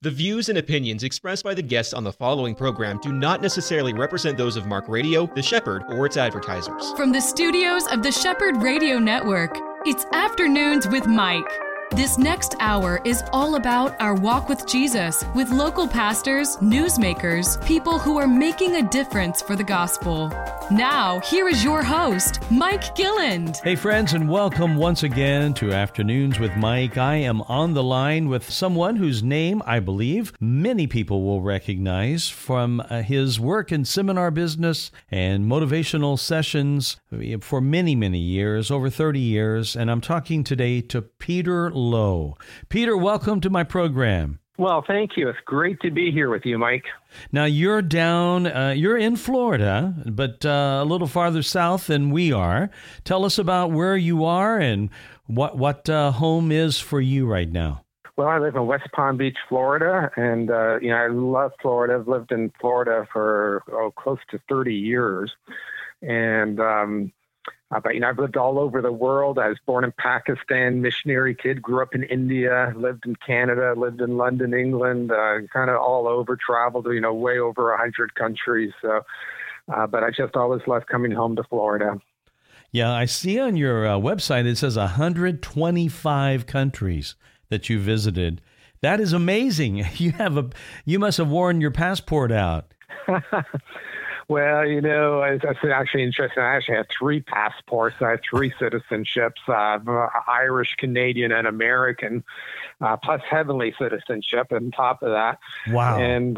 The views and opinions expressed by the guests on the following program do not necessarily represent those of Mark Radio, The Shepherd, or its advertisers. From the studios of the Shepherd Radio Network, it's Afternoons with Mike. This next hour is all about our walk with Jesus, with local pastors, newsmakers, people who are making a difference for the gospel. Now, here is your host, Mike Gilland. Hey friends, and welcome once again to Afternoons with Mike. I am on the line with someone whose name, I believe, many people will recognize from his work in seminar business and motivational sessions for many, many years, over 30 years. And I'm talking today to Peter Lowe. Peter, welcome to my program. Well, thank you. It's great to be here with you, Mike. Now, you're in Florida, but a little farther south than we are. Tell us about where you are and what home is for you right now. Well, I live in West Palm Beach, Florida, and I love Florida. I've lived in Florida for close to 30 years, and but I've lived all over the world. I was born in Pakistan, missionary kid, grew up in India, lived in Canada, lived in London, England, kind of all over, traveled, way over 100 countries. So, but I just always loved coming home to Florida. Yeah, I see on your website it says 125 countries that you visited. That is amazing. You must have worn your passport out. Well, it's actually interesting. I actually have 3 passports. I have 3 citizenships, Irish, Canadian, and American, plus heavenly citizenship on top of that. Wow. And,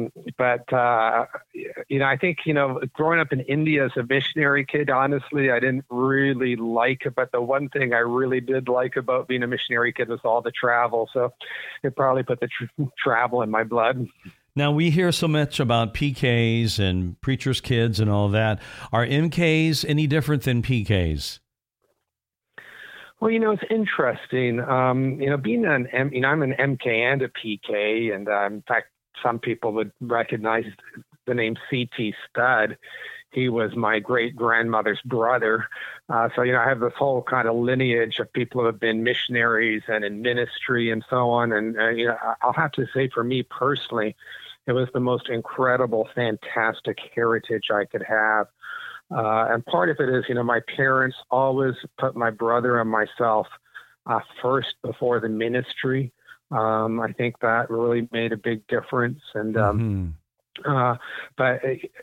I think, growing up in India as a missionary kid, honestly, I didn't really like it. But the one thing I really did like about being a missionary kid was all the travel. So it probably put the travel in my blood. Now, we hear so much about PKs and preachers' kids and all that. Are MKs any different than PKs? Well, it's interesting. Being I'm an MK and a PK, and in fact, some people would recognize the name C.T. Studd. He was my great-grandmother's brother. So I have this whole kind of lineage of people who have been missionaries and in ministry and so on. And, I'll have to say for me personally, it was the most incredible, fantastic heritage I could have. And part of it is, my parents always put my brother and myself first before the ministry. I think that really made a big difference. And, but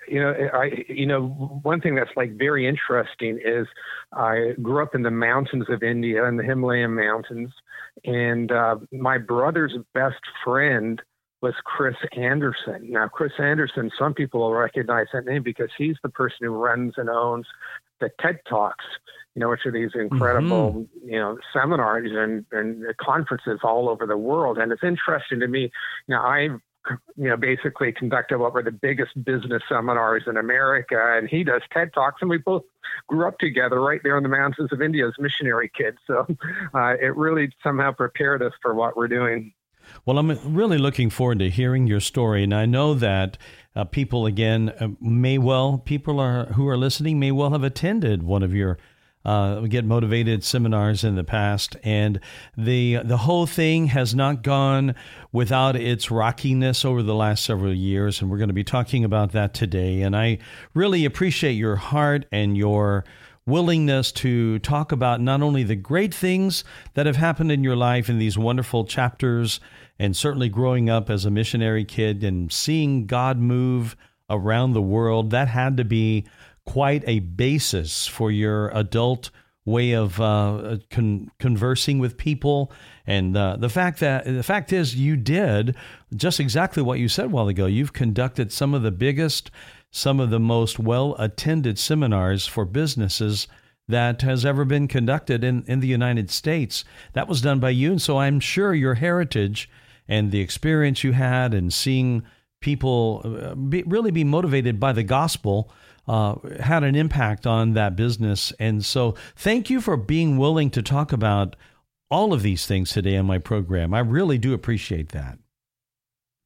one thing that's very interesting is I grew up in the mountains of India, in the Himalayan mountains, and my brother's best friend was Chris Anderson. Now, Chris Anderson, some people will recognize that name because he's the person who runs and owns the TED Talks, which are these incredible, seminars and conferences all over the world. And it's interesting to me, I've basically conducted what were the biggest business seminars in America, and he does TED Talks, and we both grew up together right there in the mountains of India as missionary kids. So it really somehow prepared us for what we're doing. Well, I'm really looking forward to hearing your story, and I know that people, again, who are listening may well have attended one of your Get Motivated seminars in the past, and the whole thing has not gone without its rockiness over the last several years, and we're going to be talking about that today. And I really appreciate your heart and your willingness to talk about not only the great things that have happened in your life in these wonderful chapters, and certainly growing up as a missionary kid and seeing God move around the world. That had to be quite a basis for your adult way of conversing with people. And the fact is you did just exactly what you said a while ago. You've conducted some of the biggest, some of the most well-attended seminars for businesses that has ever been conducted in the United States. That was done by you. And so I'm sure your heritage and the experience you had and seeing people really be motivated by the gospel had an impact on that business. And so thank you for being willing to talk about all of these things today on my program. I really do appreciate that.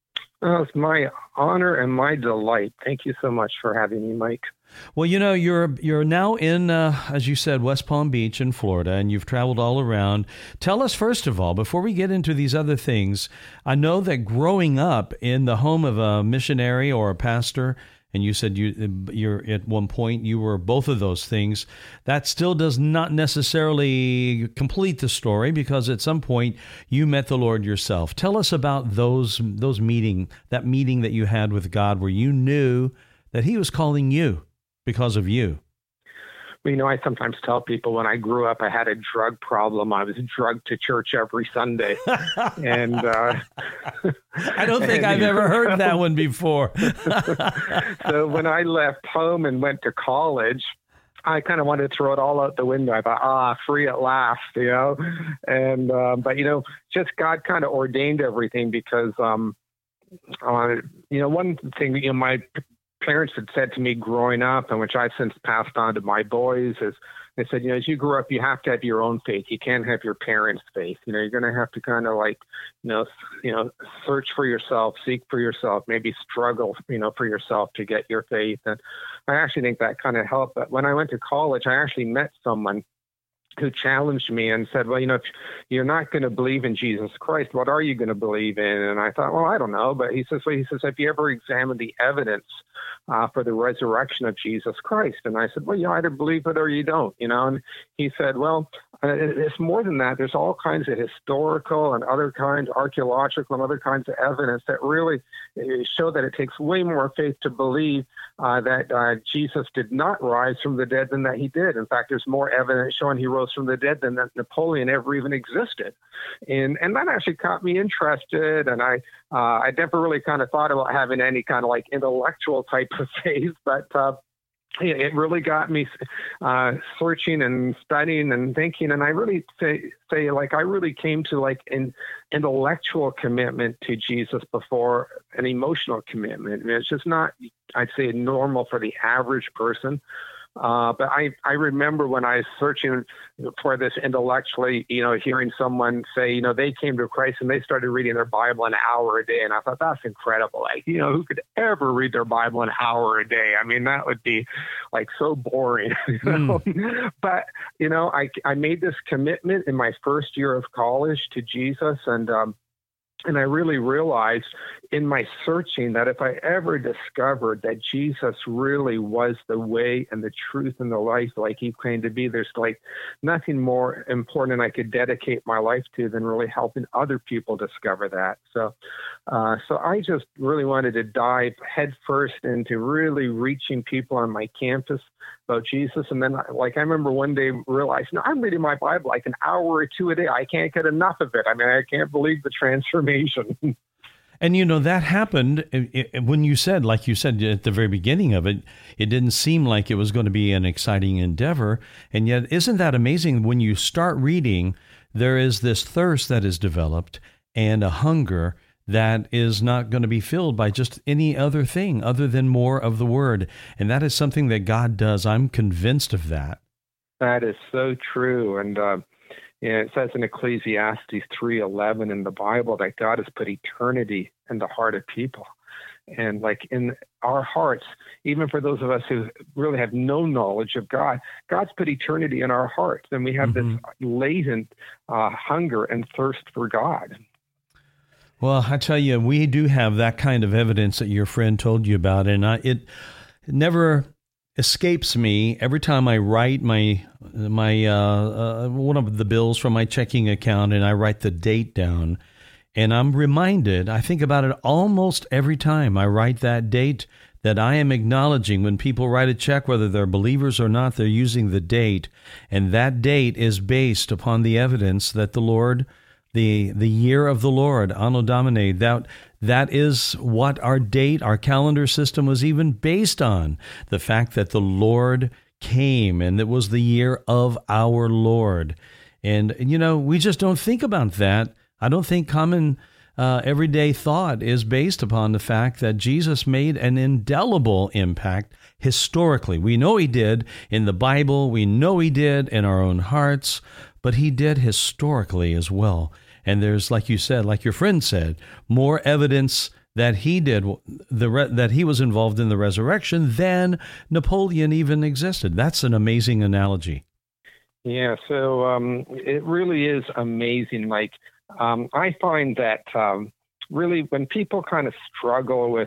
Oh, it's my honor and my delight. Thank you so much for having me, Mike. Well, you're now in, as you said, West Palm Beach in Florida, and you've traveled all around. Tell us, first of all, before we get into these other things, I know that growing up in the home of a missionary or a pastor, and you said you're at one point you were both of those things, that still does not necessarily complete the story, because at some point you met the Lord yourself. Tell us about that meeting that you had with God, where you knew that He was calling you because of you. Well, I sometimes tell people when I grew up, I had a drug problem. I was drugged to church every Sunday. And I don't think I've ever heard that one before. So when I left home and went to college, I kind of wanted to throw it all out the window. I thought, free at last, And, but, just God kind of ordained everything, because, one thing, my parents had said to me growing up, and which I've since passed on to my boys, is they said, as you grow up, you have to have your own faith. You can't have your parents' faith. You're going to have to kind of search for yourself, seek for yourself, maybe struggle, for yourself to get your faith. And I actually think that kind of helped. But when I went to college, I actually met someone who challenged me and said, well, if you're not going to believe in Jesus Christ, what are you going to believe in? And I thought, well, I don't know. But he says, have you ever examined the evidence for the resurrection of Jesus Christ? And I said, well, you either believe it or you don't, And he said, well, it's more than that. There's all kinds of historical and other kinds, archaeological and other kinds of evidence that really show that it takes way more faith to believe that Jesus did not rise from the dead than that he did. In fact, there's more evidence showing he rose from the dead than that Napoleon ever even existed. And that actually got me interested. And I never really kind of thought about having any kind of intellectual type of faith, but it really got me searching and studying and thinking. And I really say I really came to an intellectual commitment to Jesus before an emotional commitment. I mean, it's just not, I'd say, normal for the average person. But I remember when I was searching for this intellectually, hearing someone say, they came to Christ and they started reading their Bible an hour a day. And I thought, that's incredible. Who could ever read their Bible an hour a day? I mean, that would be so boring. But, I made this commitment in my first year of college to Jesus. And I really realized in my searching that if I ever discovered that Jesus really was the way and the truth and the life like he claimed to be, there's nothing more important I could dedicate my life to than really helping other people discover that. So I just really wanted to dive headfirst into really reaching people on my campus about Jesus. And then I remember one day realizing, I'm reading my Bible an hour or two a day. I can't get enough of it. I mean, I can't believe the transformation. And that happened when you said, like you said at the very beginning of it, it didn't seem like it was going to be an exciting endeavor. And yet, isn't that amazing? When you start reading, there is this thirst that is developed and a hunger that is not going to be filled by just any other thing other than more of the Word. And that is something that God does. I'm convinced of that. That is so true. And it says in Ecclesiastes 3:11 in the Bible that God has put eternity in the heart of people. And in our hearts, even for those of us who really have no knowledge of God, God's put eternity in our hearts. And we have this latent hunger and thirst for God. Well, I tell you, we do have that kind of evidence that your friend told you about, and it never escapes me every time I write my one of the bills from my checking account, and I write the date down, and I'm reminded. I think about it almost every time I write that date, that I am acknowledging when people write a check, whether they're believers or not, they're using the date, and that date is based upon the evidence that the Lord. The year of the Lord, Anno Domini, that is what our date, our calendar system was even based on. The fact that the Lord came and it was the year of our Lord. And, we just don't think about that. I don't think common everyday thought is based upon the fact that Jesus made an indelible impact historically. We know he did in the Bible. We know he did in our own hearts, but he did historically as well. And there's, like you said, like your friend said, more evidence that he did that he was involved in the resurrection than Napoleon even existed. That's an amazing analogy. Yeah, so it really is amazing. Like I find that really when people kind of struggle with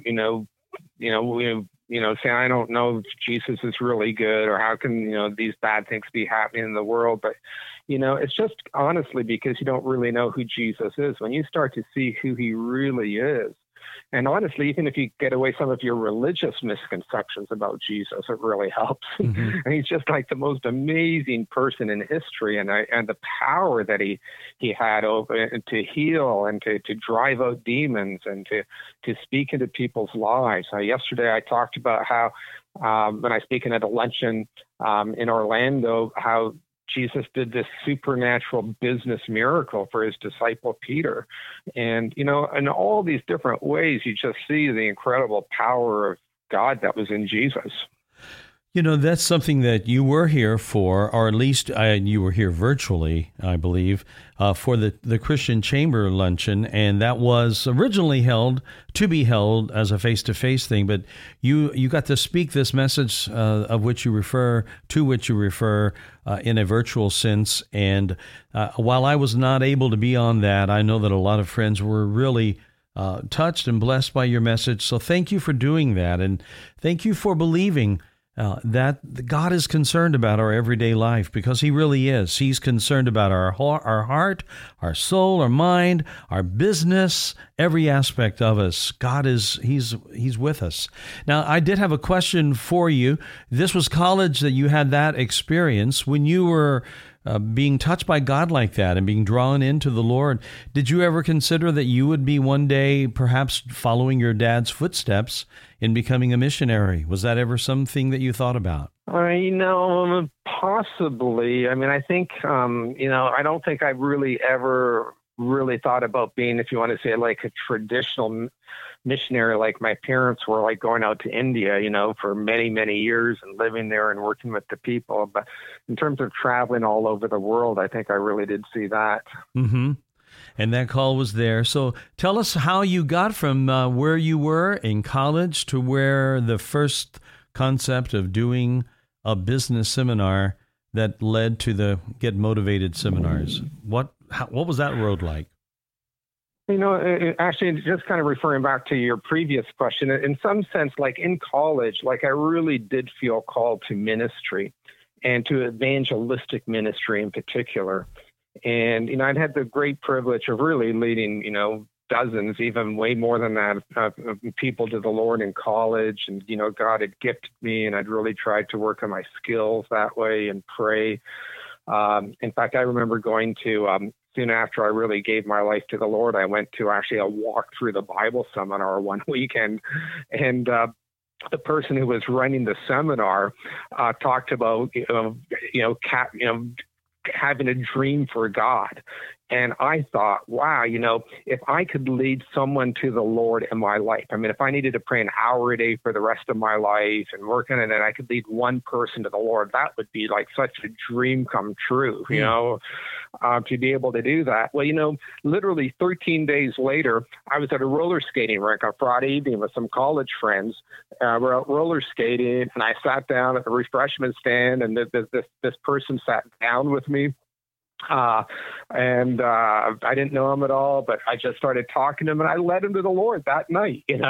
say I don't know if Jesus is really good, or how can these bad things be happening in the world, but it's just honestly because you don't really know who Jesus is. When you start to see who he really is, and honestly, even if you get away some of your religious misconceptions about Jesus, it really helps. Mm-hmm. And he's just like the most amazing person in history, and the power that he had over to heal and to drive out demons and to speak into people's lives. Yesterday, I talked about how when I was speaking at a luncheon in Orlando, how Jesus did this supernatural business miracle for his disciple Peter. And, in all these different ways, you just see the incredible power of God that was in Jesus. That's something that you were here for, or at least you were here virtually, I believe, for the Christian Chamber Luncheon, and that was originally held as a face-to-face thing, but you got to speak this message to which you refer in a virtual sense, and while I was not able to be on that, I know that a lot of friends were really touched and blessed by your message, so thank you for doing that, and thank you for believing that God is concerned about our everyday life, because he really is. He's concerned about our heart, our soul, our mind, our business, every aspect of us. God he's with us. Now, I did have a question for you. This was college that you had that experience. When you were being touched by God like that and being drawn into the Lord, did you ever consider that you would be one day perhaps following your dad's footsteps in becoming a missionary? Was that ever something that you thought about? Possibly. I think, I don't think I really ever really thought about being, if you want to say, like a traditional missionary, like my parents were, like going out to India, for many, many years and living there and working with the people. But in terms of traveling all over the world, I think I really did see that. Mm-hmm. And that call was there. So tell us how you got from where you were in college to where the first concept of doing a business seminar that led to the Get Motivated seminars. What was that road like? Actually, just kind of referring back to your previous question, in some sense, like in college, like I really did feel called to ministry and to evangelistic ministry in particular. And, I'd had the great privilege of really leading, dozens, even way more than that, of people to the Lord in college. And, God had gifted me, and I'd really tried to work on my skills that way and pray. In fact, I remember going to, soon after I really gave my life to the Lord, I went to actually a walk through the Bible seminar one weekend. And the person who was running the seminar talked about, having a dream for God. And I thought, wow, if I could lead someone to the Lord in my life, if I needed to pray an hour a day for the rest of my life and work on it, and I could lead one person to the Lord, that would be like such a dream come true, to be able to do that. Well, literally 13 days later, I was at a roller skating rink on Friday evening with some college friends. We're out roller skating, and I sat down at the refreshment stand, and this person sat down with me. And I didn't know him at all, but I just started talking to him, and I led him to the Lord that night, and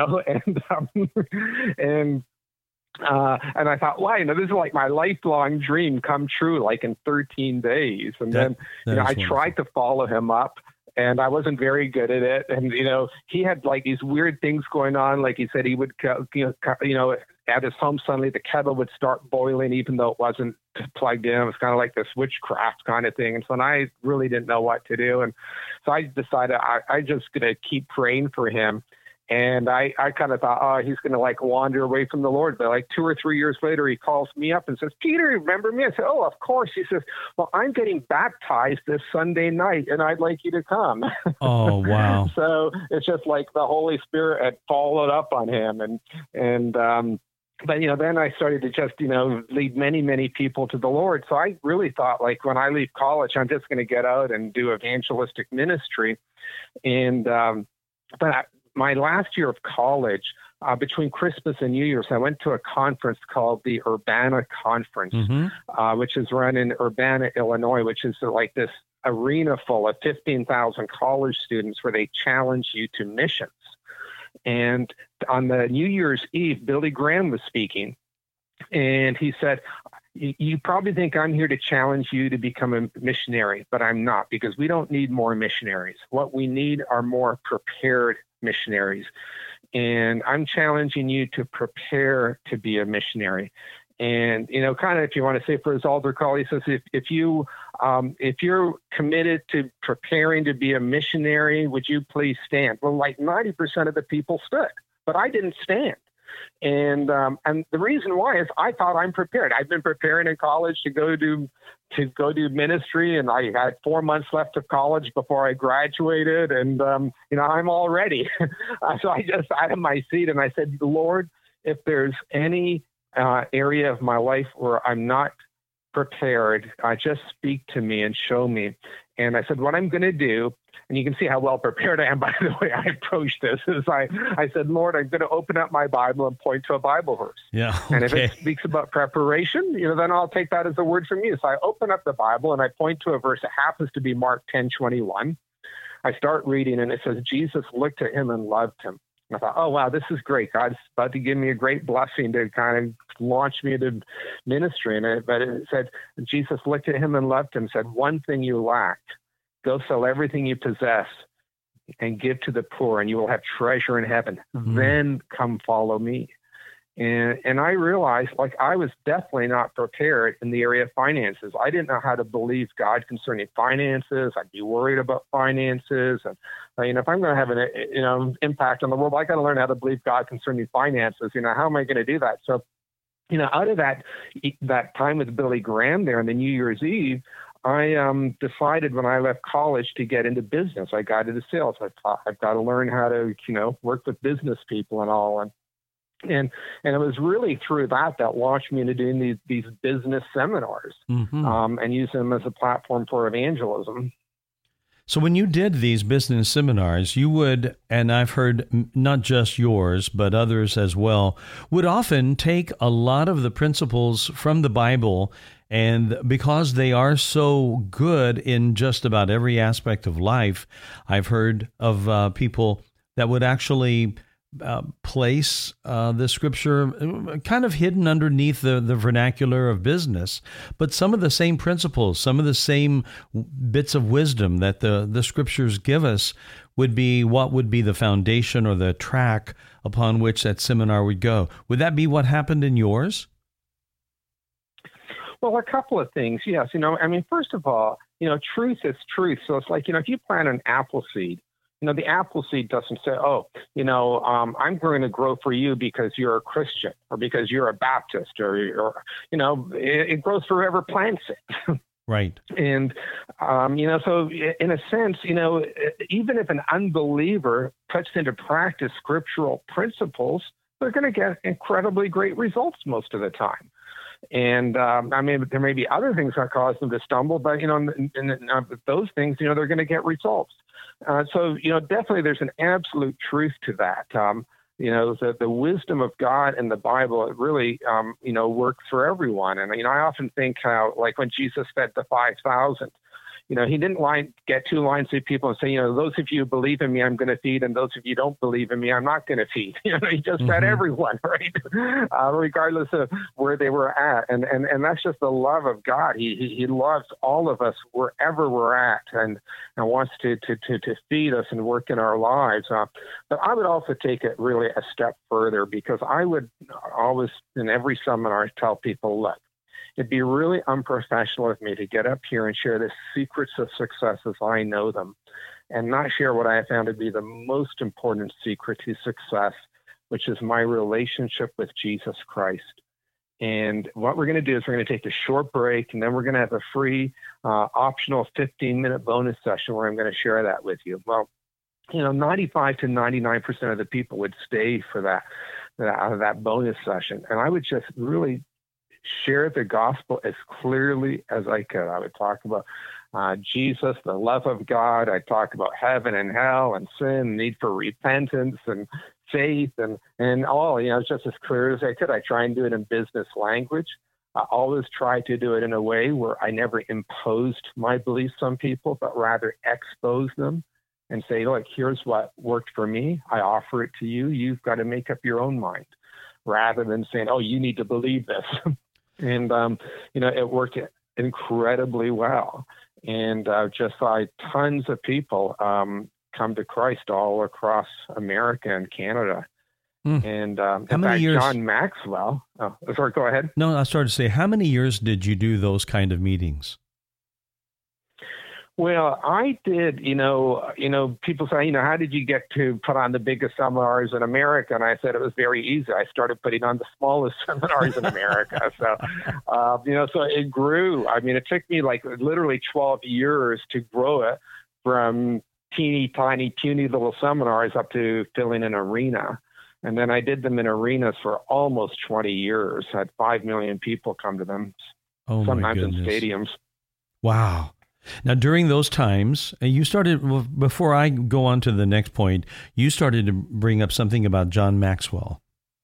I thought, wow, this is like my lifelong dream come true, like in 13 days. And then, I tried to follow him up, and I wasn't very good at it. And, he had like these weird things going on. Like he said, he would, at his home, suddenly the kettle would start boiling, even though it wasn't plugged in. It was kind of like this witchcraft kind of thing. And so I really didn't know what to do. And so I decided I just going to keep praying for him. And I kind of thought, he's going to like wander away from the Lord. But like 2 or 3 years later, he calls me up and says, Peter, remember me? I said, oh, of course. He says, well, I'm getting baptized this Sunday night, and I'd like you to come. Oh, wow. So it's just like the Holy Spirit had followed up on him. But, then I started to just, lead many, many people to the Lord. So I really thought, like, when I leave college, I'm just going to get out and do evangelistic ministry. And, but my last year of college, between Christmas and New Year's, I went to a conference called the Urbana Conference, which is run in Urbana, Illinois, which is like this arena full of 15,000 college students where they challenge you to missions. And on the New Year's Eve, Billy Graham was speaking, and he said, you probably think I'm here to challenge you to become a missionary, but I'm not, because we don't need more missionaries. What we need are more prepared missionaries. And I'm challenging you to prepare to be a missionary. And, kind of, if you want to say for his altar call, he says, if you're committed to preparing to be a missionary, would you please stand? Well, like 90% of the people stood, but I didn't stand. And the reason why is I thought I'm prepared. I've been preparing in college to go do ministry, and I had 4 months left of college before I graduated, and I'm all ready. So I just out of my seat and I said, Lord, if there's any area of my life where I'm not prepared, just speak to me and show me. And I said, what I'm going to do, and you can see how well prepared I am by the way I approached this, is I said, Lord, I'm going to open up my Bible and point to a Bible verse. Yeah. Okay. And if it speaks about preparation, then I'll take that as a word from you. So I open up the Bible and I point to a verse. It happens to be Mark 10:21. I start reading and it says, Jesus looked at him and loved him. And I thought, oh, wow, this is great. God's about to give me a great blessing to kind of launch me into ministry. But it said, Jesus looked at him and loved him, said, one thing you lack, go sell everything you possess and give to the poor, and you will have treasure in heaven. Then come follow me. And I realized, I was definitely not prepared in the area of finances. I didn't know how to believe God concerning finances. I'd be worried about finances. And, if I'm going to have an, impact on the world, I got to learn how to believe God concerning finances. How am I going to do that? So, out of that time with Billy Graham there on the New Year's Eve, I decided when I left college to get into business. I got into sales. I thought I've got to learn how to, work with business people and all. And it was really through that launched me into doing these business seminars and use them as a platform for evangelism. So when you did these business seminars, you would, and I've heard not just yours, but others as well, would often take a lot of the principles from the Bible, and because they are so good in just about every aspect of life, I've heard of people that would actually place the scripture kind of hidden underneath the vernacular of business, but some of the same principles, some of the same bits of wisdom that the scriptures give us would be what would be the foundation or the track upon which that seminar would go. Would that be what happened in yours? Well, a couple of things, yes. First of all, truth is truth. So it's like, if you plant an apple seed, the apple seed doesn't say, I'm going to grow for you because you're a Christian or because you're a Baptist or it grows for whoever plants it. Right. And, so in a sense, even if an unbeliever puts into practice scriptural principles, they're going to get incredibly great results most of the time. And there may be other things that cause them to stumble, but, in those things, they're going to get results. So, definitely there's an absolute truth to that. The wisdom of God in the Bible, it really, works for everyone. And, I often think how, like when Jesus fed the 5,000, he didn't get two lines of people and say, those of you who believe in me, I'm going to feed, and those of you who don't believe in me, I'm not going to feed. He just fed everyone, right? Regardless of where they were at. And that's just the love of God. He loves all of us wherever we're at and wants to feed us and work in our lives. But I would also take it really a step further, because I would always, in every seminar, tell people, look, it'd be really unprofessional of me to get up here and share the secrets of success as I know them and not share what I have found to be the most important secret to success, which is my relationship with Jesus Christ. And what we're going to do is we're going to take a short break, and then we're going to have a free optional 15-minute bonus session where I'm going to share that with you. Well, 95 to 99% of the people would stay for that bonus session. And I would just really share the gospel as clearly as I could. I would talk about Jesus, the love of God. I talked about heaven and hell and sin, need for repentance and faith and all. You know, it's just as clear as I could. I try and do it in business language. I always try to do it in a way where I never imposed my beliefs on people, but rather expose them and say, look, here's what worked for me. I offer it to you. You've got to make up your own mind, rather than saying, oh, you need to believe this. And, you know, it worked incredibly well. And just saw tons of people come to Christ all across America and Canada. And how many years? John Maxwell. Oh, sorry, go ahead. No, I started to say, how many years did you do those kind of meetings? Well, I did, you know, people say, you know, how did you get to put on the biggest seminars in America? And I said it was very easy. I started putting on the smallest seminars in America. So, you know, so it grew. I mean, it took me like literally 12 years to grow it from teeny tiny, puny little seminars up to filling an arena. And then I did them in arenas for almost 20 years. I had 5 million people come to them, sometimes in stadiums. Wow. Now, during those times, you started, before I go on to the next point, you started to bring up something about John Maxwell.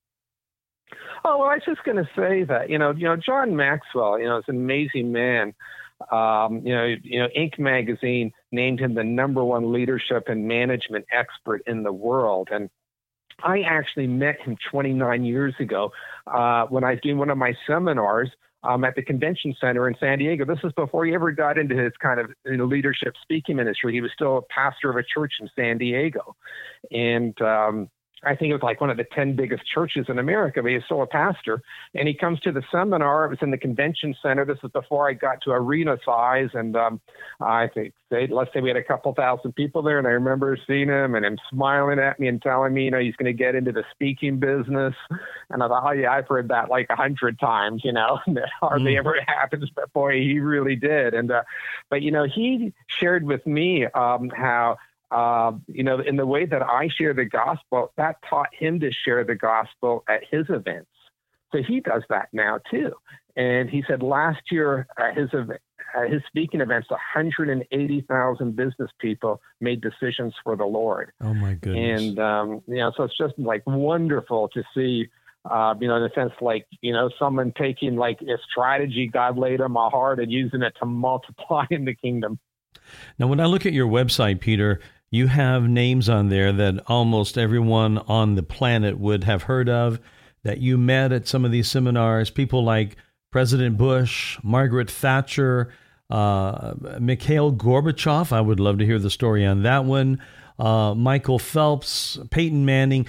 Oh, well, I was just going to say that, you know, John Maxwell, you know, is an amazing man. You know, Inc. magazine named him the #1 leadership and management expert in the world. And I actually met him 29 years ago when I was doing one of my seminars at the convention center in San Diego. This is before he ever got into his kind of leadership speaking ministry. He was still a pastor of a church in San Diego. And I think it was like one of the 10 biggest churches in America, but he's still a pastor. And he comes to the seminar. It was in the convention center. This is before I got to arena size. And I think, let's say we had a couple thousand people there. And I remember seeing him and him smiling at me and telling me, you know, he's going to get into the speaking business. And I thought, oh, yeah, I've heard that like 100 times, you know, and that hardly ever happens. But boy, he really did. And but, you know, he shared with me how, you know, in the way that I share the gospel, that taught him to share the gospel at his events. So he does that now too. And he said last year at his speaking events, 180,000 business people made decisions for the Lord. Oh my goodness. And, you know, so it's just like wonderful to see, you know, in a sense, like, you know, someone taking like a strategy God laid on my heart and using it to multiply in the kingdom. Now, when I look at your website, Peter, you have names on there that almost everyone on the planet would have heard of, that you met at some of these seminars, people like President Bush, Margaret Thatcher, Mikhail Gorbachev. I would love to hear the story on that one. Michael Phelps, Peyton Manning.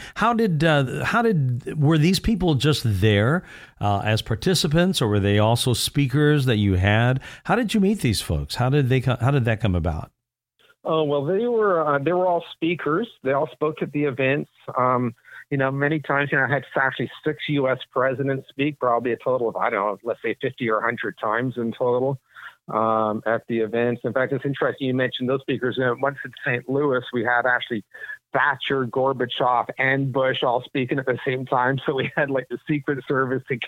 Were these people just there as participants, or were they also speakers that you had? How did you meet these folks? How did that come about? Oh, well, they were all speakers. They all spoke at the events. You know, many times, you know, I had actually 6 U.S. presidents speak, probably a total of, I don't know, let's say 50 or 100 times in total at the events. In fact, it's interesting you mentioned those speakers. You know, once in St. Louis, we had actually Thatcher, Gorbachev, and Bush all speaking at the same time. So we had like the Secret Service, the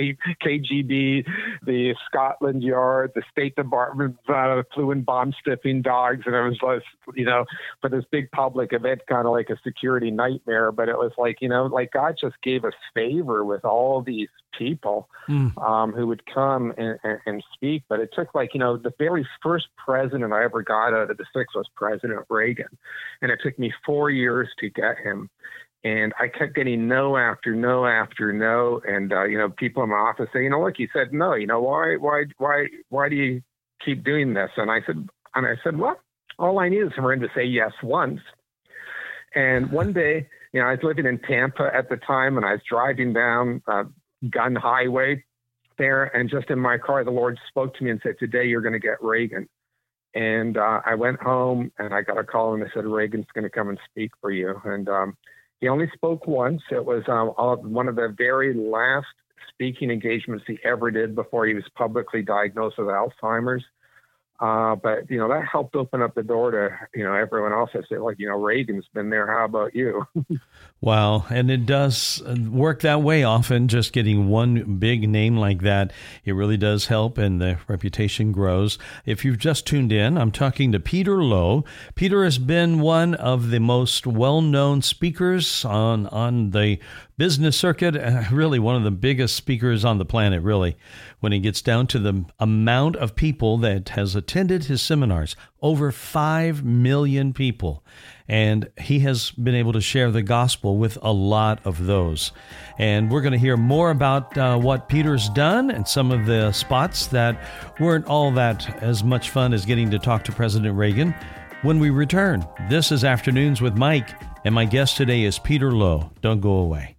KGB, the Scotland Yard, the State Department flew in bomb-sniffing dogs. And it was like, you know, for this big public event, kind of like a security nightmare. But it was like, you know, like God just gave us favor with all these people who would come and speak. But it took like, you know, the very first president I ever got out of the 6 was President Reagan. And it took me 4 years to get him. And I kept getting no after no after no. And, you know, people in my office say, you know, look, he said no, you know, why do you keep doing this? And I said, well, all I need is for him to say yes once. And one day, you know, I was living in Tampa at the time, and I was driving down Gun Highway there. And just in my car, the Lord spoke to me and said, today you're going to get Reagan. And I went home and I got a call and they said, Reagan's going to come and speak for you. And he only spoke once. It was one of the very last speaking engagements he ever did before he was publicly diagnosed with Alzheimer's. But, that helped open up the door to, everyone else. I said, Reagan's been there. How about you? Wow. And it does work that way often, just getting one big name like that. It really does help, and the reputation grows. If you've just tuned in, I'm talking to Peter Lowe. Peter has been one of the most well-known speakers on the business circuit, really one of the biggest speakers on the planet, really, when it gets down to the amount of people that has attended his seminars, over 5 million people. And he has been able to share the gospel with a lot of those. And we're going to hear more about what Peter's done and some of the spots that weren't all that as much fun as getting to talk to President Reagan when we return. This is Afternoons with Mike, and my guest today is Peter Lowe. Don't go away.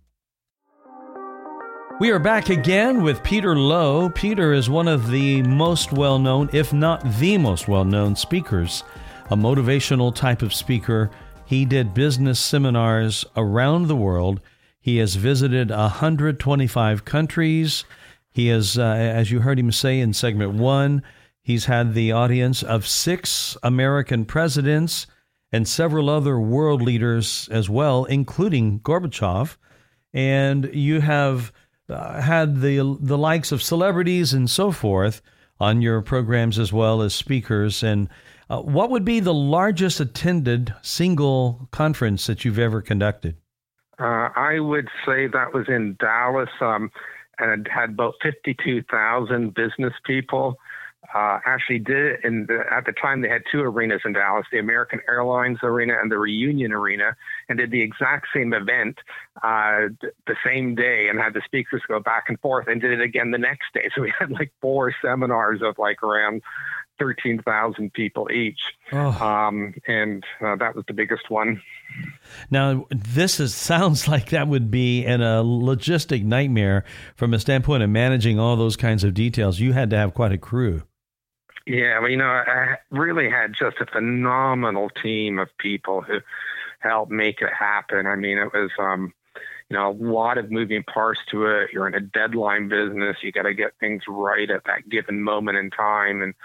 We are back again with Peter Lowe. Peter is one of the most well-known, if not the most well-known speakers, a motivational type of speaker. He did business seminars around the world. He has visited 125 countries. He has, as you heard him say in segment 1, he's had the audience of 6 American presidents and several other world leaders as well, including Gorbachev. And you have had the likes of celebrities and so forth on your programs as well as speakers. And what would be the largest attended single conference that you've ever conducted? I would say that was in Dallas, and it had about 52,000 business people. Actually did it at the time they had 2 arenas in Dallas, the American Airlines Arena and the Reunion Arena, and did the exact same event the same day and had the speakers go back and forth and did it again the next day. So we had 4 seminars of around 13,000 people each. And that was the biggest one. Now, sounds like that would be a logistic nightmare from a standpoint of managing all those kinds of details. You had to have quite a crew. Yeah, well, I really had just a phenomenal team of people who helped make it happen. I mean, it was, a lot of moving parts to it. You're in a deadline business. You got to get things right at that given moment in time. And,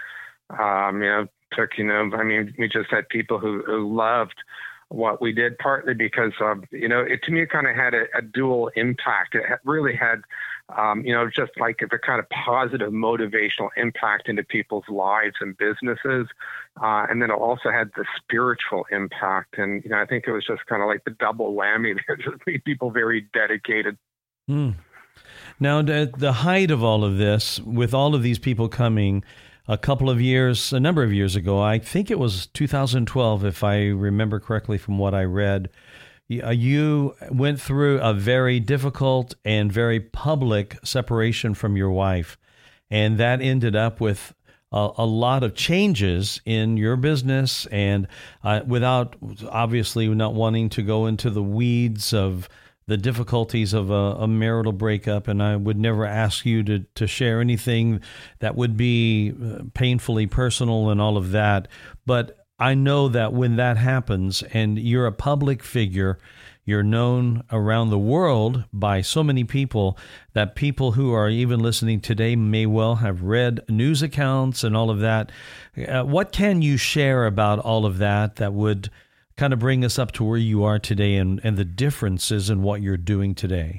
we just had people who loved what we did, partly because it to me it kind of had a dual impact. It really had just the kind of positive motivational impact into people's lives and businesses, and then it also had the spiritual impact. And I think it was just kind of like the double whammy there, just made people very dedicated. Now, at the height of all of this, with all of these people coming, a number of years ago, I think it was 2012, if I remember correctly from what I read, you went through a very difficult and very public separation from your wife, and that ended up with a lot of changes in your business, and without obviously not wanting to go into the weeds of the difficulties of a marital breakup, and I would never ask you to share anything that would be painfully personal and all of that. But I know that when that happens and you're a public figure, you're known around the world by so many people that people who are even listening today may well have read news accounts and all of that. What can you share about all of that would kind of bring us up to where you are today and the differences in what you're doing today?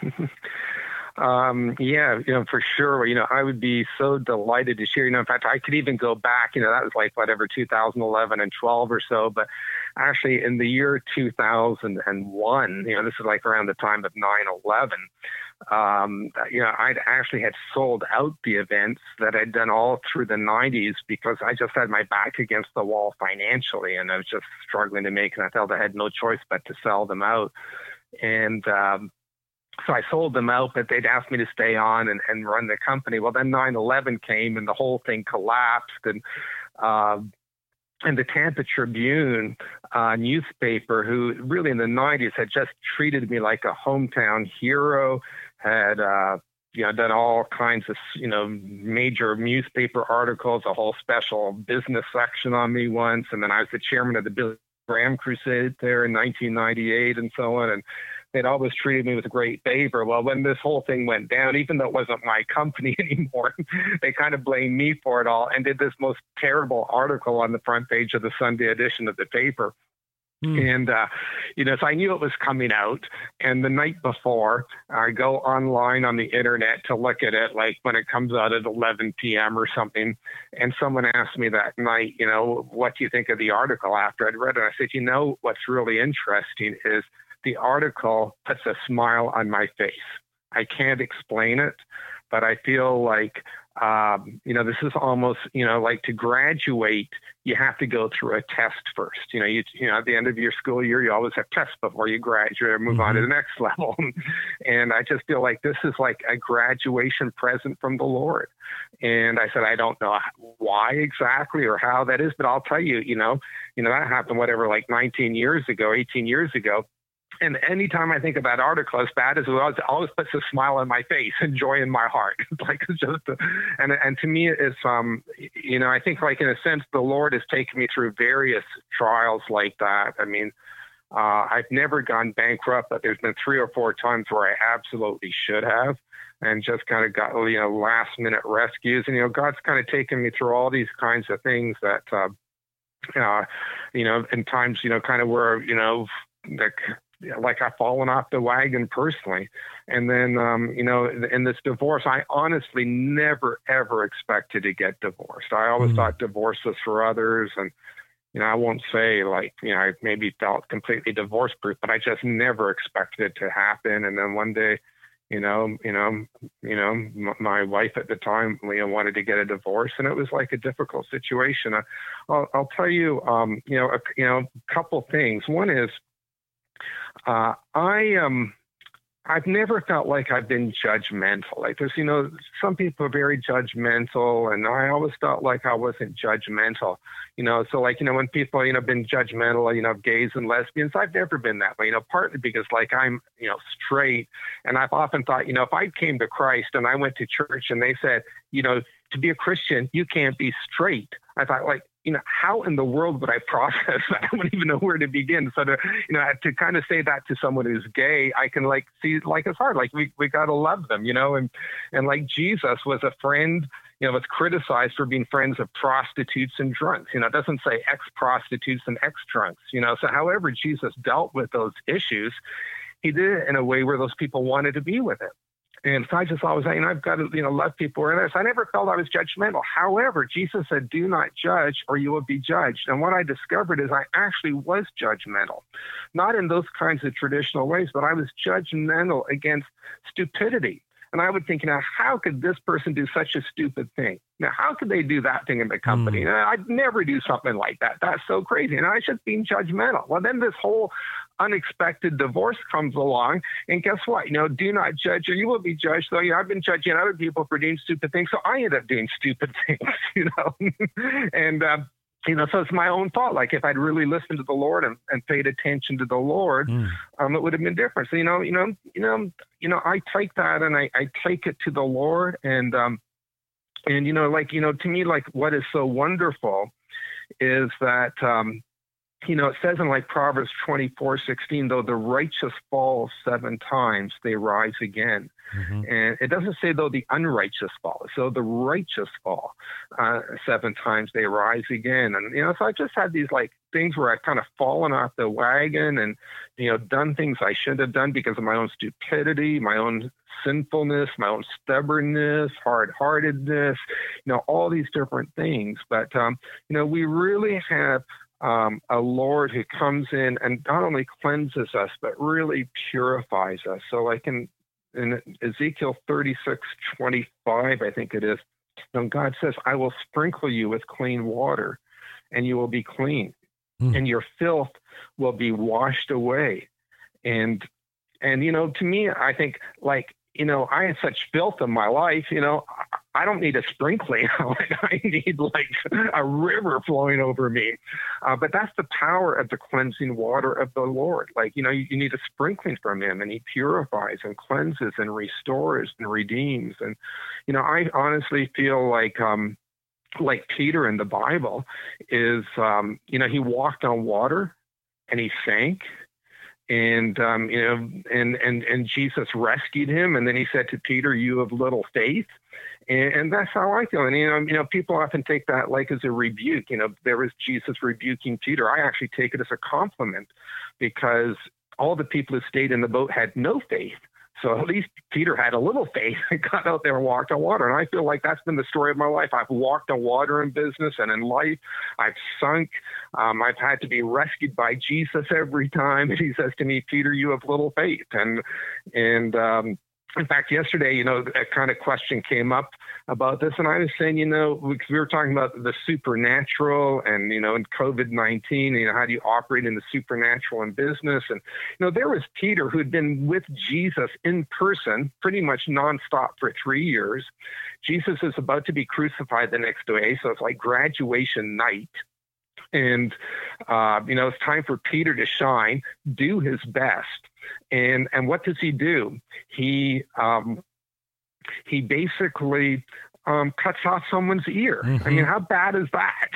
For sure. I would be so delighted to share. In fact, I could even go back, that was 2011 and 12 or so. But actually in the year 2001, this is around the time of 9/11, I'd actually had sold out the events that I'd done all through the 90s because I just had my back against the wall financially, and I was just struggling to make, and I felt I had no choice but to sell them out. And so I sold them out, but they'd asked me to stay on and run the company. Well, then 9/11 came and the whole thing collapsed. And the Tampa Tribune newspaper, who really in the 90s had just treated me like a hometown hero, had done all kinds of major newspaper articles, a whole special business section on me once, and then I was the chairman of the Billy Graham Crusade there in 1998 and so on. And they'd always treated me with great favor. Well, when this whole thing went down, even though it wasn't my company anymore, they kind of blamed me for it all and did this most terrible article on the front page of the Sunday edition of the paper. And, so I knew it was coming out. And the night before, I go online on the internet to look at it, like when it comes out at 11 p.m. or something. And someone asked me that night, what do you think of the article after I'd read it? I said, what's really interesting is the article puts a smile on my face. I can't explain it, but I feel like, this is almost, like to graduate, you have to go through a test first. At the end of your school year, you always have tests before you graduate or move on to the next level. And I just feel like this is like a graduation present from the Lord. And I said, I don't know why exactly or how that is, but I'll tell you, that happened, like 18 years ago. And anytime I think of that article, as bad as it was, it always puts a smile on my face and joy in my heart. And to me, it's, I think like in a sense, the Lord has taken me through various trials like that. I mean, I've never gone bankrupt, but there's been 3 or 4 times where I absolutely should have, and just kind of got, last minute rescues. And, God's kind of taken me through all these kinds of things that, in times, kind of where, like I've fallen off the wagon personally. And then, in this divorce, I honestly never, ever expected to get divorced. I always thought divorce was for others. And, I won't say I maybe felt completely divorce proof, but I just never expected it to happen. And then one day, my wife at the time, wanted to get a divorce, and it was like a difficult situation. I'll tell you, a couple things. One is, I've never felt like I've been judgmental. Like there's, some people are very judgmental, and I always felt like I wasn't judgmental, so when people, been judgmental, of gays and lesbians, I've never been that way, partly because I'm, straight. And I've often thought, if I came to Christ and I went to church and they said, to be a Christian, you can't be straight. I thought how in the world would I process that? I wouldn't even know where to begin. So to kind of say that to someone who's gay, I can see it's hard. We got to love them, and like Jesus was a friend, was criticized for being friends of prostitutes and drunks. It doesn't say ex-prostitutes and ex-drunks, so however Jesus dealt with those issues, he did it in a way where those people wanted to be with him. And so I just always, I've got to, love people where they're. So I never felt I was judgmental. However, Jesus said, do not judge or you will be judged. And what I discovered is I actually was judgmental, not in those kinds of traditional ways, but I was judgmental against stupidity. And I would think, how could this person do such a stupid thing? Now, how could they do that thing in the company? I'd never do something like that. That's so crazy. And I was just being judgmental. Well, then this whole unexpected divorce comes along, and guess what? Do not judge or you will be judged. So, I've been judging other people for doing stupid things, so I end up doing stupid things, and, so it's my own fault. Like if I'd really listened to the Lord and paid attention to the Lord, it would have been different. So, I take that and I take it to the Lord, and to me, what is so wonderful is that, it says in Proverbs 24:16, though the righteous fall 7 times, they rise again. And it doesn't say though the unrighteous fall. So the righteous fall 7 times, they rise again. And, so I just had these things where I've kind of fallen off the wagon and, done things I shouldn't have done because of my own stupidity, my own sinfulness, my own stubbornness, hard-heartedness, all these different things. But, we really have a Lord who comes in and not only cleanses us, but really purifies us. So in Ezekiel 36:25, I think it is, God says, I will sprinkle you with clean water and you will be clean and your filth will be washed away. And to me, I think I had such filth in my life, I don't need a sprinkling. I need a river flowing over me. But that's the power of the cleansing water of the Lord. You need a sprinkling from him, and he purifies and cleanses and restores and redeems. And, I honestly feel like Peter in the Bible is, he walked on water and he sank. And and Jesus rescued him, and then he said to Peter, "You have little faith." And that's how I feel. And people often take that like as a rebuke. There was Jesus rebuking Peter. I actually take it as a compliment, because all the people who stayed in the boat had no faith. So at least Peter had a little faith and got out there and walked on water. And I feel like that's been the story of my life. I've walked on water in business and in life. I've sunk. I've had to be rescued by Jesus every time. And he says to me, "Peter, you have little faith." And in fact, yesterday, a kind of question came up about this, and I was saying, because we were talking about the supernatural and, in COVID-19, how do you operate in the supernatural in business? And, there was Peter, who had been with Jesus in person pretty much nonstop for 3 years. Jesus is about to be crucified the next day, so it's like graduation night. And, it's time for Peter to shine, do his best. And what does he do? He basically cuts off someone's ear. Mm-hmm. I mean, how bad is that?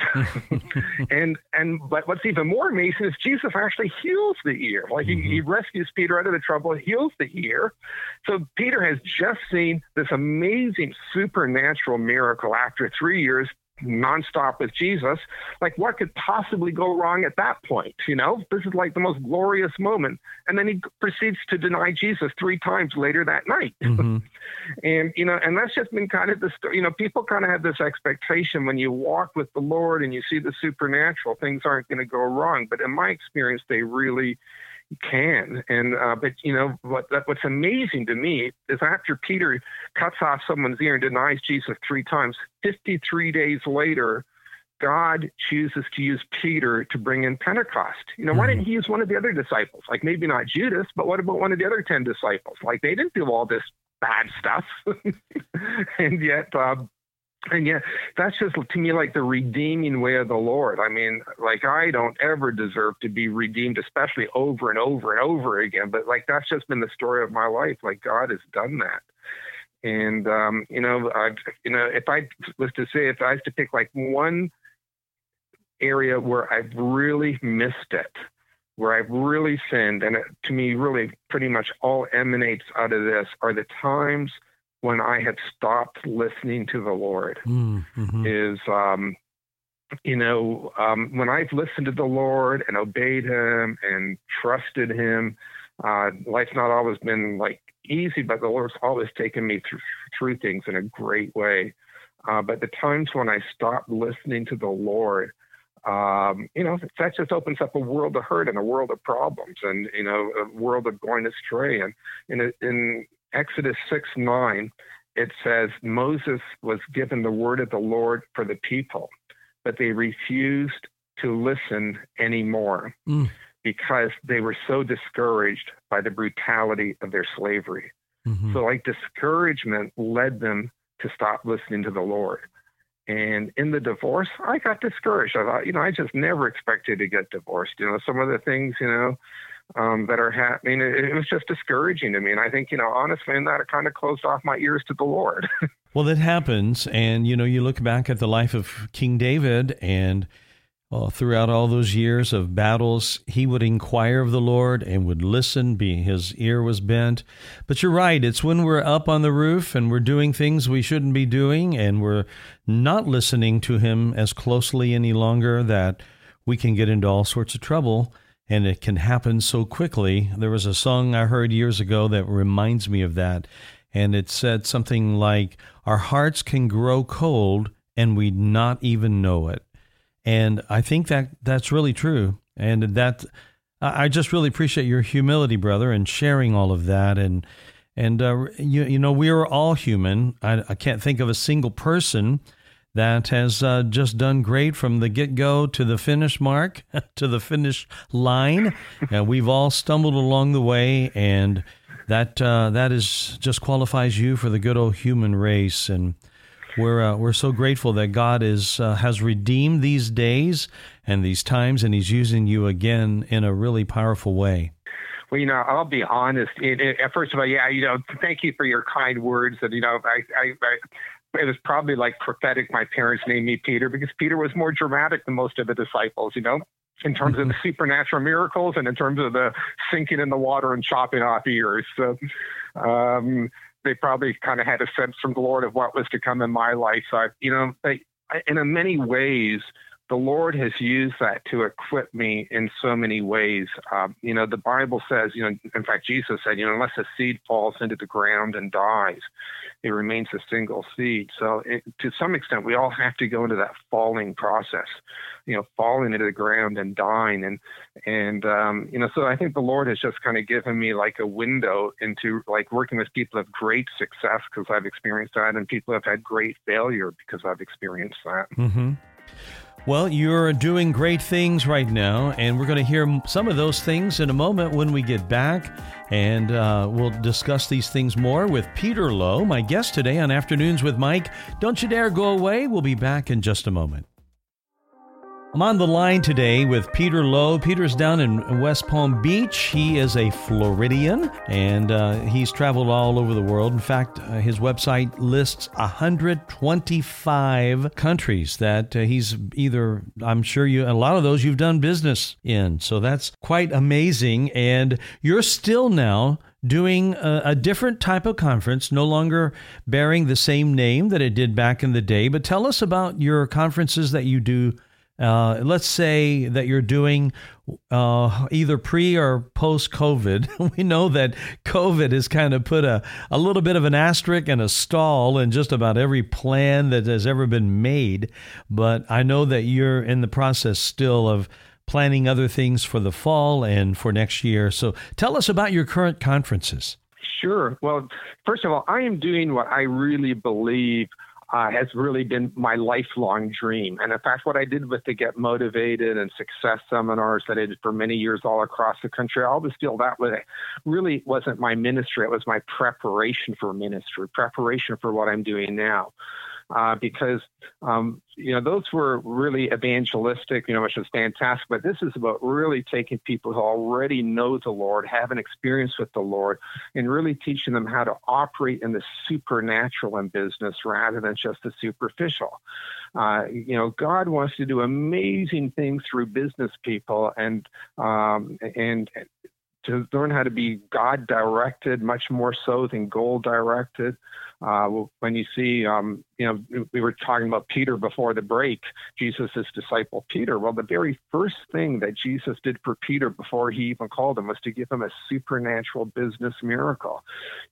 But what's even more amazing is Jesus actually heals the ear. Like he rescues Peter out of the trouble, heals the ear. So Peter has just seen this amazing supernatural miracle after 3 years nonstop with Jesus. Like, what could possibly go wrong at that point? This is like the most glorious moment. And then he proceeds to deny Jesus 3 times later that night. Mm-hmm. And that's just been kind of the story. People kind of have this expectation when you walk with the Lord and you see the supernatural, things aren't going to go wrong. But in my experience, they really can. And what's amazing to me is after Peter cuts off someone's ear and denies Jesus 3 times, 53 days later, God chooses to use Peter to bring in Pentecost. Why didn't he use one of the other disciples? Like, maybe not Judas, but what about one of the other 10 disciples? Like, they didn't do all this bad stuff. And yet that's just, to me, like the redeeming way of the Lord. I mean, like, I don't ever deserve to be redeemed, especially over and over and over again. But like, that's just been the story of my life. Like, God has done that. And, if I was to pick like one area where I've really missed it, where I've really sinned, and it, to me, really pretty much all emanates out of this, are the times when I have stopped listening to the Lord. Mm-hmm. When I've listened to the Lord and obeyed him and trusted him, life's not always been like easy, but the Lord's always taken me through things in a great way. But the times when I stopped listening to the Lord, that just opens up a world of hurt and a world of problems and, a world of going astray. And in Exodus 6:9, it says, Moses was given the word of the Lord for the people, but they refused to listen anymore because they were so discouraged by the brutality of their slavery. Mm-hmm. So like discouragement led them to stop listening to the Lord. And in the divorce, I got discouraged. I thought, I just never expected to get divorced. Some of the things, that are happening, it was just discouraging to me. And I think, honestly, in that, it kind of closed off my ears to the Lord. Well, that happens. And, you look back at the life of King David, and throughout all those years of battles, he would inquire of the Lord and would listen, his ear was bent. But you're right, it's when we're up on the roof and we're doing things we shouldn't be doing and we're not listening to him as closely any longer that we can get into all sorts of trouble. And it can happen so quickly. There was a song I heard years ago that reminds me of that. And it said something like, our hearts can grow cold and we'd not even know it. And I think that's really true. And that I just really appreciate your humility, brother, and sharing all of that. And we are all human. I can't think of a single person that has just done great from the get-go to the finish mark, to the finish line. We've all stumbled along the way, and that is just qualifies you for the good old human race. And we're so grateful that God has redeemed these days and these times, and he's using you again in a really powerful way. Well, I'll be honest. First of all, thank you for your kind words. And, it was probably like prophetic. My parents named me Peter because Peter was more dramatic than most of the disciples, in terms of the supernatural miracles and in terms of the sinking in the water and chopping off ears. So they probably kind of had a sense from the Lord of what was to come in my life. So, in many ways, the Lord has used that to equip me in so many ways. The Bible says, in fact, Jesus said, unless a seed falls into the ground and dies, it remains a single seed. So to some extent, we all have to go into that falling process, falling into the ground and dying. So I think the Lord has just kind of given me like a window into like working with people of great success because I've experienced that, and people have had great failure because I've experienced that. Mm-hmm. Well, you're doing great things right now, and we're going to hear some of those things in a moment when we get back, and we'll discuss these things more with Peter Lowe, my guest today on Afternoons with Mike. Don't you dare go away. We'll be back in just a moment. I'm on the line today with Peter Lowe. Peter's down in West Palm Beach. He is a Floridian, and he's traveled all over the world. In fact, his website lists 125 countries that he's either, I'm sure a lot of those you've done business in. So that's quite amazing. And you're still now doing a different type of conference, no longer bearing the same name that it did back in the day. But tell us about your conferences that you do. Let's say that you're doing either pre or post-COVID. We know that COVID has kind of put a little bit of an asterisk and a stall in just about every plan that has ever been made. But I know that you're in the process still of planning other things for the fall and for next year. So tell us about your current conferences. Sure. Well, first of all, I am doing what I really believe has really been my lifelong dream. And in fact, what I did with the Get Motivated and Success seminars that I did for many years all across the country, I always feel that really wasn't my ministry. It was my preparation for ministry, preparation for what I'm doing now. Because those were really evangelistic, which was fantastic. But this is about really taking people who already know the Lord, have an experience with the Lord, and really teaching them how to operate in the supernatural in business rather than just the superficial. God wants to do amazing things through business people, and to learn how to be God-directed, much more so than goal-directed. When you see, we were talking about Peter before the break, Jesus' disciple Peter. Well, the very first thing that Jesus did for Peter before he even called him was to give him a supernatural business miracle.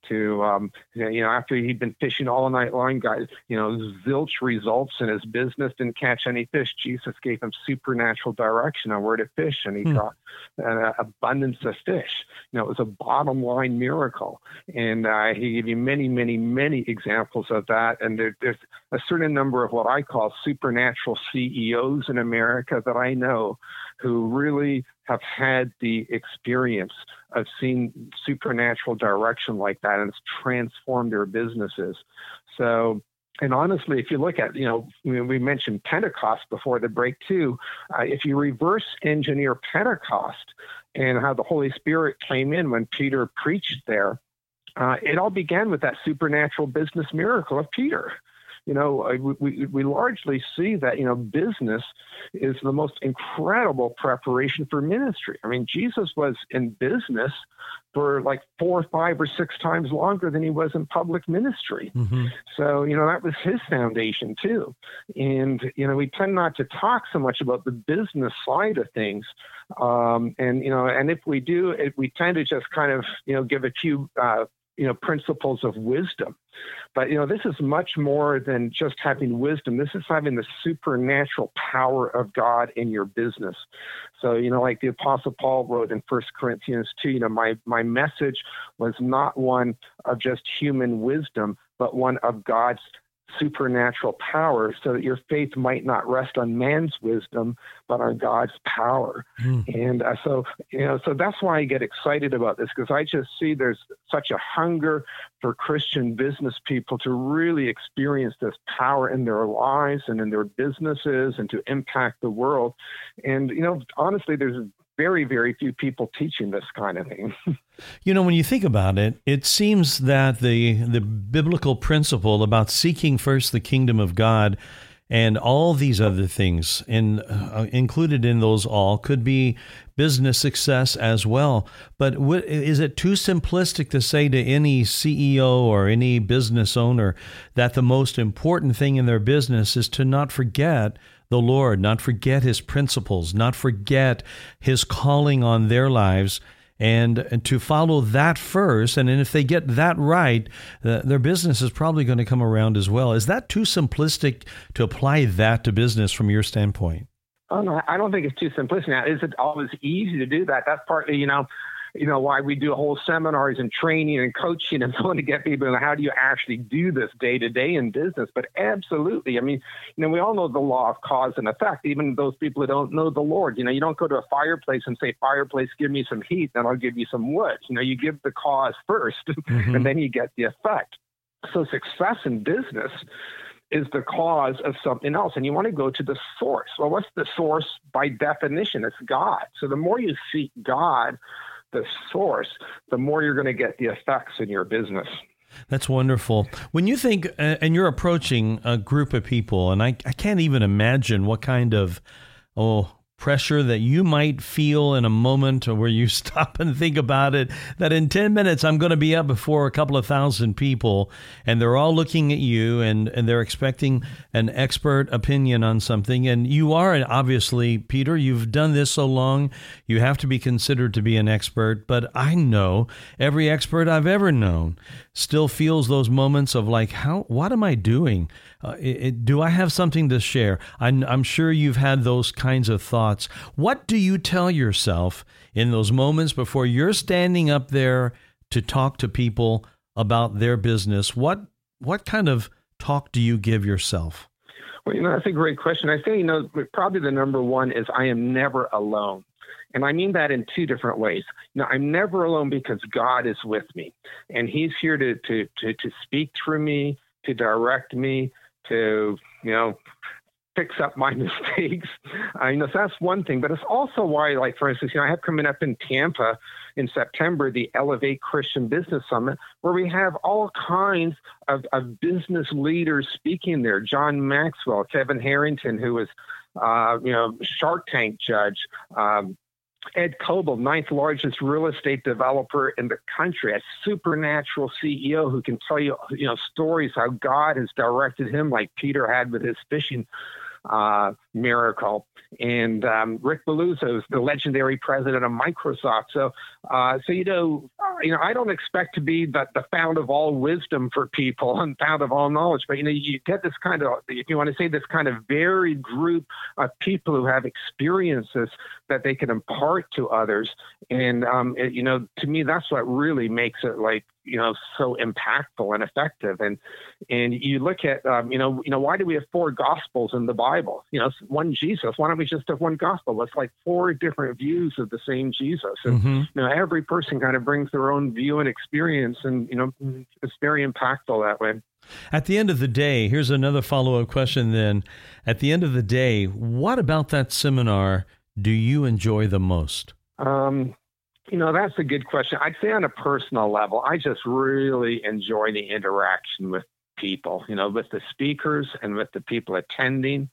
After he'd been fishing all night long, got, zilch results in his business, didn't catch any fish. Jesus gave him supernatural direction on where to fish, and he got an abundance of fish. It was a bottom line miracle. And he gave you many, many, many examples of that. And there's a certain number of what I call supernatural CEOs in America that I know who really have had the experience of seeing supernatural direction like that, and it's transformed their businesses. So, and honestly, if you look at, we mentioned Pentecost before the break too. If you reverse engineer Pentecost and how the Holy Spirit came in when Peter preached there, it all began with that supernatural business miracle of Peter. We largely see that, business is the most incredible preparation for ministry. I mean, Jesus was in business for like 4, 5, or 6 times longer than he was in public ministry. Mm-hmm. So, that was his foundation too. And, we tend not to talk so much about the business side of things. And if we do, we tend to just kind of, give a few, principles of wisdom. But, this is much more than just having wisdom. This is having the supernatural power of God in your business. So, like the Apostle Paul wrote in 1 Corinthians 2, my message was not one of just human wisdom, but one of God's supernatural power, so that your faith might not rest on man's wisdom, but on God's power. And so that's why I get excited about this, because I just see there's such a hunger for Christian business people to really experience this power in their lives and in their businesses and to impact the world. And, honestly, there's very, very few people teaching this kind of thing. When you think about it, it seems that the biblical principle about seeking first the kingdom of God and all these other things included in those all could be business success as well. But is it too simplistic to say to any CEO or any business owner that the most important thing in their business is to not forget the Lord, not forget His principles, not forget His calling on their lives, and to follow that first? And then if they get that right, their business is probably going to come around as well. Is that too simplistic to apply that to business from your standpoint? Oh, no, I don't think it's too simplistic. Now, is it always easy to do that? That's partly, why we do whole seminars and training and coaching and so on to get people, how do you actually do this day to day in business? But absolutely. I mean, we all know the law of cause and effect, even those people who don't know the Lord. You don't go to a fireplace and say, fireplace, give me some heat, then I'll give you some wood. You give the cause first, and then you get the effect. So success in business is the cause of something else. And you want to go to the source. Well, what's the source? By definition, it's God. So the more you seek God, the source, the more you're going to get the effects in your business. That's wonderful. When you think, and you're approaching a group of people, and I can't even imagine what kind of pressure that you might feel in a moment where you stop and think about it, that in 10 minutes I'm going to be up before a couple of thousand people, and they're all looking at you, and they're expecting an expert opinion on something. And you are, obviously, Peter, you've done this so long, you have to be considered to be an expert. But I know every expert I've ever known still feels those moments of like, what am I doing? Do I have something to share? I'm sure you've had those kinds of thoughts. What do you tell yourself in those moments before you're standing up there to talk to people about their business? What kind of talk do you give yourself? Well, that's a great question. I think, probably the number one is I am never alone. And I mean that in two different ways. I'm never alone because God is with me, and He's here to speak through me, to direct me, to, fix up my mistakes. So that's one thing, but it's also why, like, for instance, I have coming up in Tampa in September, the Elevate Christian Business Summit, where we have all kinds of business leaders speaking there. John Maxwell, Kevin Harrington, who was, Shark Tank judge, Ed Coble, 9th largest real estate developer in the country, a supernatural CEO who can tell you, stories how God has directed him, like Peter had with his fishing miracle. And Rick Beluso is the legendary president of Microsoft. So I don't expect to be the fount of all wisdom for people and fount of all knowledge, but you get this kind of, if you want to say, this kind of varied group of people who have experiences that they can impart to others. And to me, that's what really makes it so impactful and effective. And you look at, why do we have 4 gospels in the Bible? One Jesus. Why don't we just have one gospel? It's like 4 different views of the same Jesus. And, every person kind of brings their own view and experience. And, it's very impactful that way. At the end of the day, here's another follow-up question then. At the end of the day, what about that seminar do you enjoy the most? That's a good question. I'd say on a personal level, I just really enjoy the interaction with people, with the speakers and with the people attending.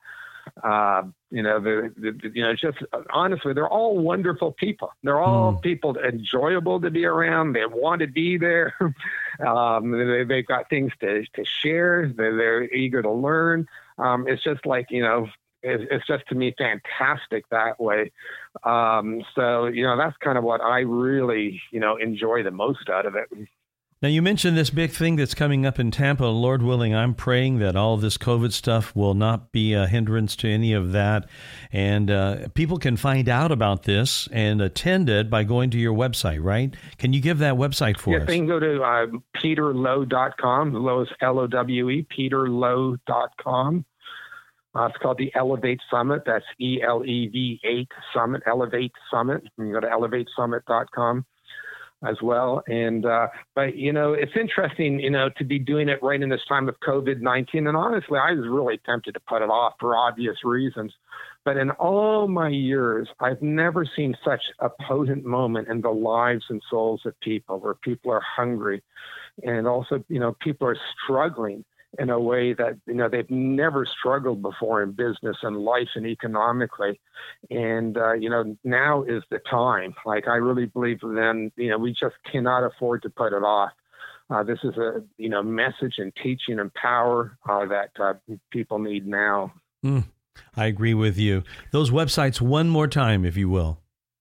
Just honestly, they're all wonderful people. They're all people enjoyable to be around. They want to be there. They've got things to share. They're eager to learn. It's just like, it's just, to me, fantastic that way. That's kind of what I really, enjoy the most out of it. Now, you mentioned this big thing that's coming up in Tampa. Lord willing, I'm praying that all this COVID stuff will not be a hindrance to any of that. And people can find out about this and attend it by going to your website, right? Can you give that website for us? Yes, they can go to peterlowe.com. Lowe is L-O-W-E, peterlowe.com. It's called the Elevate Summit. That's ELEV8 Summit, Elevate Summit. You can go to elevatesummit.com as well. And, but, it's interesting, to be doing it right in this time of COVID-19. And honestly, I was really tempted to put it off for obvious reasons. But in all my years, I've never seen such a potent moment in the lives and souls of people, where people are hungry and also, people are struggling. in a way that, they've never struggled before in business and life and economically. And, now is the time. Like, I really believe then, we just cannot afford to put it off. This is a, message and teaching and power that people need now. I agree with you. Those websites one more time, if you will.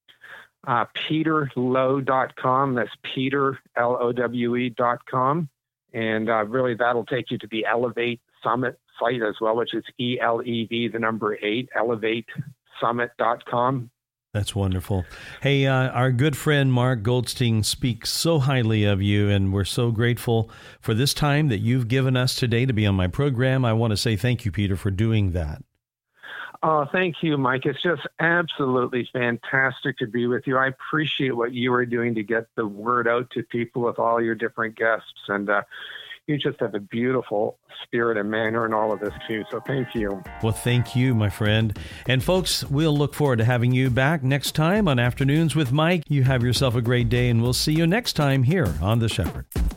PeterLowe.com. That's Peter, LOWE.com. And really, that'll take you to the Elevate Summit site as well, which is ELEV, the number 8, ElevateSummit.com. That's wonderful. Hey, our good friend Mark Goldstein speaks so highly of you, and we're so grateful for this time that you've given us today to be on my program. I want to say thank you, Peter, for doing that. Oh, thank you, Mike. It's just absolutely fantastic to be with you. I appreciate what you are doing to get the word out to people with all your different guests. And you just have a beautiful spirit and manner in all of this, too. So thank you. Well, thank you, my friend. And folks, we'll look forward to having you back next time on Afternoons with Mike. You have yourself a great day, and we'll see you next time here on The Shepherd.